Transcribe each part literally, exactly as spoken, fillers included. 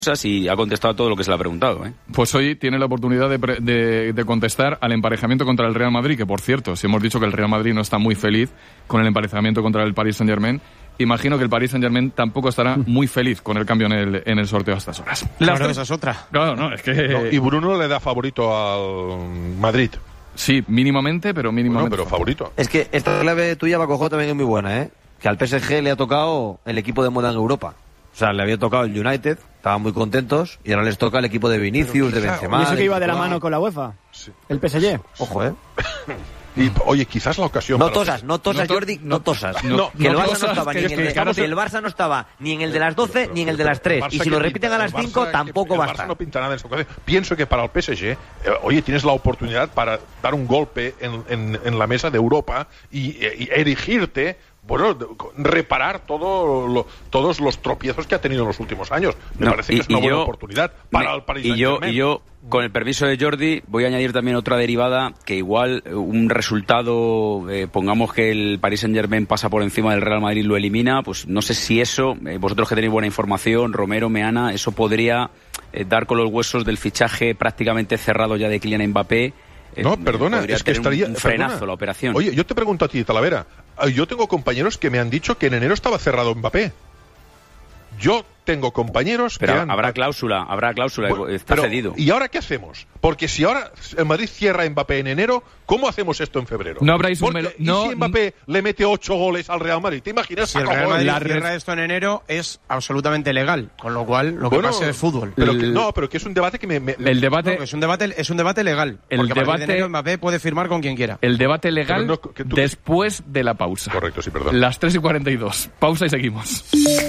y ha contestado todo lo que se le ha preguntado, ¿eh? Pues hoy tiene la oportunidad de, pre- de, de contestar al emparejamiento contra el Real Madrid, que por cierto, si hemos dicho que el Real Madrid no está muy feliz con el emparejamiento contra el Paris Saint-Germain, imagino que el Paris Saint-Germain tampoco estará muy feliz con el cambio en el, en el sorteo a estas horas. Claro, tres... esa es otra. Claro, no, es que... No, y Bruno le da favorito al Madrid. Sí, mínimamente, pero mínimamente. Bueno, pero favorito. Es que esta clave tuya, Bacojo, también es muy buena, ¿eh? Que al P S G le ha tocado el equipo de moda en Europa. O sea, le había tocado el United, estaban muy contentos, y ahora les toca el equipo de Vinicius, de Benzema... ¿Y eso que iba de la Courtois. mano con la UEFA? Sí. El P S G. Ojo, ¿eh? Y, oye, quizás la ocasión... No para... tosas, no tosas, No to- Jordi, no, no- tosas. no- que el no Barça tosas, no estaba que ni es en que el de, claro, que el Barça no estaba ni en el de las doce ni en el de las tres. Y si lo repiten a las cinco, tampoco va a estar. El Barça no pinta nada en esta ocasión. Pienso que para el P S G, eh, oye, tienes la oportunidad para dar un golpe en, en, en la mesa de Europa y, y erigirte, bueno, reparar todo lo, todos los tropiezos que ha tenido en los últimos años. Me No, parece y- que es una y buena yo- oportunidad para me- el Paris y yo Saint-Germain. y yo con el permiso de Jordi voy a añadir también otra derivada, que igual un resultado, eh, pongamos que el Paris Saint-Germain pasa por encima del Real Madrid y lo elimina, pues no sé si eso, eh, vosotros que tenéis buena información, Romero, Meana, eso podría eh, dar con los huesos del fichaje prácticamente cerrado ya de Kylian Mbappé. Eh, No, perdona, podría es que tener un- estaría... un frenazo perdona. la operación. Oye, yo te pregunto a ti, Talavera. Yo tengo compañeros que me han dicho que en enero estaba cerrado Mbappé. Yo tengo compañeros Pero que han... habrá cláusula, habrá cláusula, Bueno, está pero, cedido. ¿y ahora qué hacemos? Porque si ahora el Madrid cierra a Mbappé en enero, ¿cómo hacemos esto en febrero? No habráis un Porque, melo- ¿y no- si Mbappé le mete ocho goles al Real Madrid? ¿Te imaginas? Si el Paco Real Madrid Goles? La cierra res- esto en enero, es absolutamente legal. Con lo cual, lo que Bueno, pase es fútbol. Pero que- El- no, pero que es un debate que me... me- El debate... No, que es un debate, es un debate legal. El porque a partir debate- de enero Mbappé puede firmar con quien quiera. El debate legal Pero no, que tú- después de la pausa. Correcto, sí, perdón. Las tres y cuarenta y dos. Pausa y seguimos.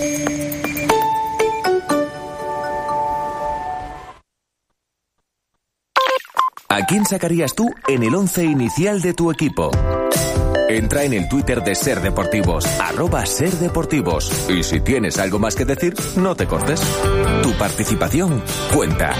¿A quién sacarías tú en el once inicial de tu equipo? Entra en el Twitter de Ser Deportivos, arroba Ser Deportivos. Y si tienes algo más que decir, no te cortes. Tu participación cuenta.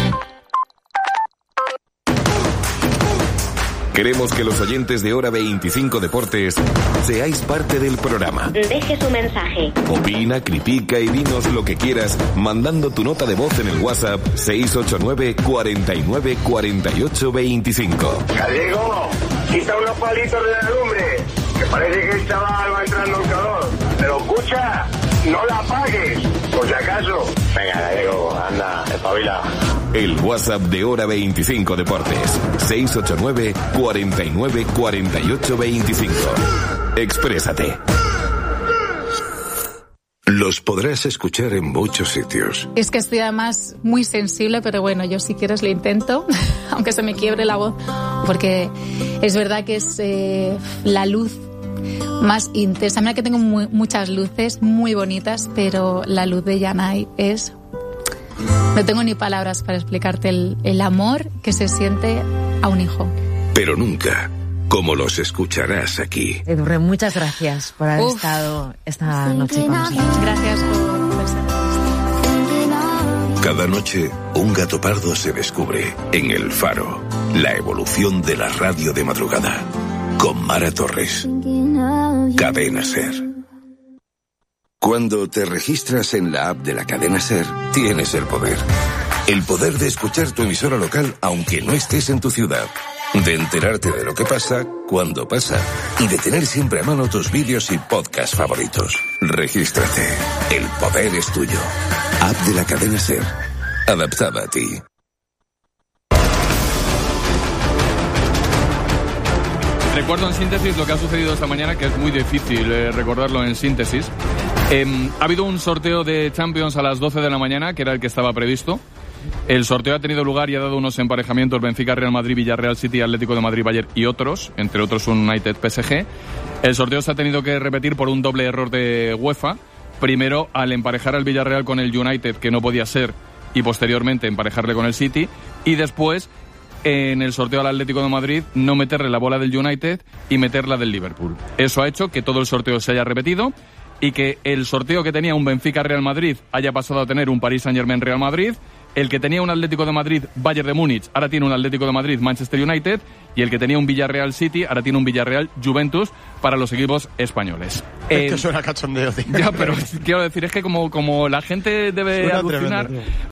Queremos que los oyentes de Hora veinticinco Deportes seáis parte del programa. Deje su mensaje. Opina, critica y dinos lo que quieras mandando tu nota de voz en el WhatsApp seis ocho nueve, cuarenta y nueve, cuarenta y ocho, veinticinco. Gallego, quita unos palitos de la lumbre, que parece que el chaval va entrando en calor. Pero escucha, no la apagues, por si acaso. Venga, Gallego, anda, espabila. El WhatsApp de Hora veinticinco Deportes. seis ocho nueve, cuarenta y nueve, cuarenta y ocho, veinticinco. Exprésate. Los podrás escuchar en muchos sitios. Es que estoy además muy sensible, pero bueno, yo si quieres lo intento, aunque se me quiebre la voz, porque es verdad que es eh, la luz más intensa. Mira que tengo muy, muchas luces muy bonitas, pero la luz de Yanai es... No tengo ni palabras para explicarte el, el amor que se siente a un hijo. Pero nunca como los escucharás aquí. Edurne, muchas gracias por haber Uf. estado esta noche con nosotros. Gracias por ser. Cada noche, un gato pardo se descubre en El Faro. La evolución de la radio de madrugada. Con Mara Torres. Cadena Ser. Cuando te registras en la app de la Cadena Ser, tienes el poder. El poder de escuchar tu emisora local aunque no estés en tu ciudad. De enterarte de lo que pasa, cuando pasa. Y de tener siempre a mano tus vídeos y podcasts favoritos. Regístrate. El poder es tuyo. App de la Cadena Ser. Adaptada a ti. Recuerdo en síntesis lo que ha sucedido esta mañana, que es muy difícil eh, recordarlo en síntesis. Eh, ha habido un sorteo de Champions a las doce de la mañana, que era el que estaba previsto. El sorteo ha tenido lugar y ha dado unos emparejamientos: Benfica, Real Madrid, Villarreal, City, Atlético de Madrid, Bayern y otros, entre otros un United P S G. El sorteo se ha tenido que repetir por un doble error de UEFA. Primero, al emparejar al Villarreal con el United, que no podía ser, y posteriormente emparejarle con el City. Y después, en el sorteo al Atlético de Madrid, no meterle la bola del United y meterla del Liverpool. Eso ha hecho que todo el sorteo se haya repetido y que el sorteo que tenía un Benfica-Real Madrid haya pasado a tener un Paris Saint-Germain-Real Madrid, el que tenía un Atlético de Madrid, Bayern de Múnich, ahora tiene un Atlético de Madrid, Manchester United, y el que tenía un Villarreal City, ahora tiene un Villarreal Juventus para los equipos españoles. Esto Eh, suena cachondeo, tío. Ya, pero quiero decir, es que como, como la gente debe Suena alucinar, tremendo, tío.